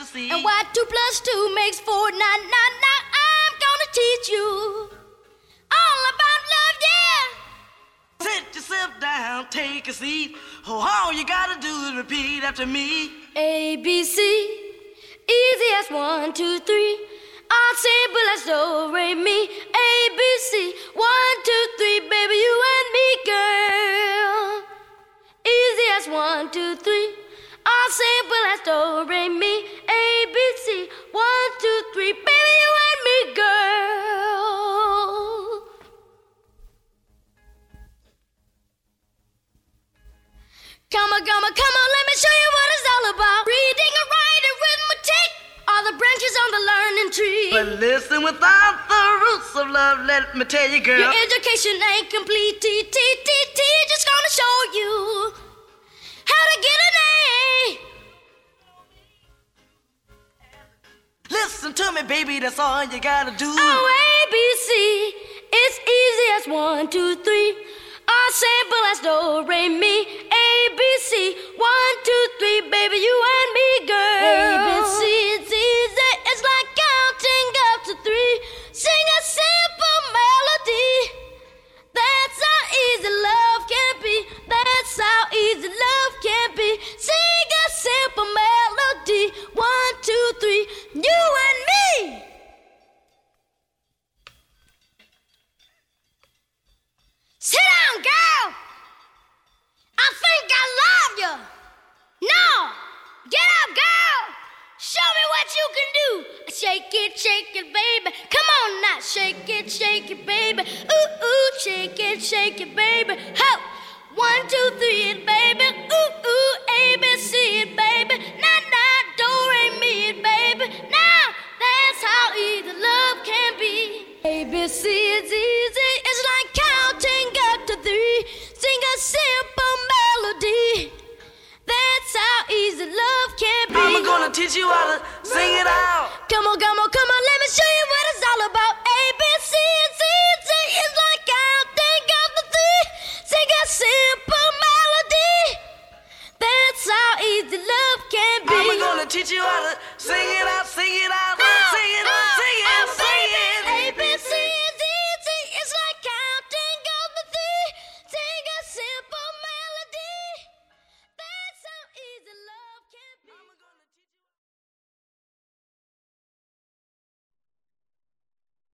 see. And why 2 plus 2 makes 4. Now, I'm gonna teach you all about love, yeah. Sit yourself down, take a seat. Oh, all you gotta do is repeat after me. A, B, C, easy as 1, 2, 3. All simple as do, re, mi. A, B, C, 1, 2, 3. Baby, you and me, girl. Easy as 1, 2, 3. All simple as do, re, mi. A, B, C, 1, 2, 3. Baby, you and me, girl. Come on, let me show you what it's all about. Reading and writing, arithmetic, all the branches on the learning tree. But listen, without the roots of love, let me tell you, girl, your education ain't complete. Just gonna show you how to get an A. listen to me, baby, that's all you gotta do. Oh, A, B, C, it's easy as 1, 2, 3. All simple as do, re, mi. A, B, C, 1, 2, 3. Baby, you and me, girl. A, B, C, it's easy. It's like counting up to 3. Sing a simple melody. That's how easy love can be. That's how easy love can be. Sing a simple melody. 1, 2, 3. You and me. Sit down, girl. I think I love you. No, get up, girl. Show me what you can do. Shake it, baby. Come on now, shake it, baby. Ooh, ooh, shake it, baby. Ho, 1, 2, 3, it, baby. Ooh, ooh, A, B, C, it, baby. Nah, do, re, mi, it, baby. Now, that's how easy love can be. A, B, C, it's easy. It's like counting up to 3. Sing a simple melody. That's how easy love can be. I'm gonna teach you how to sing it out. Come on,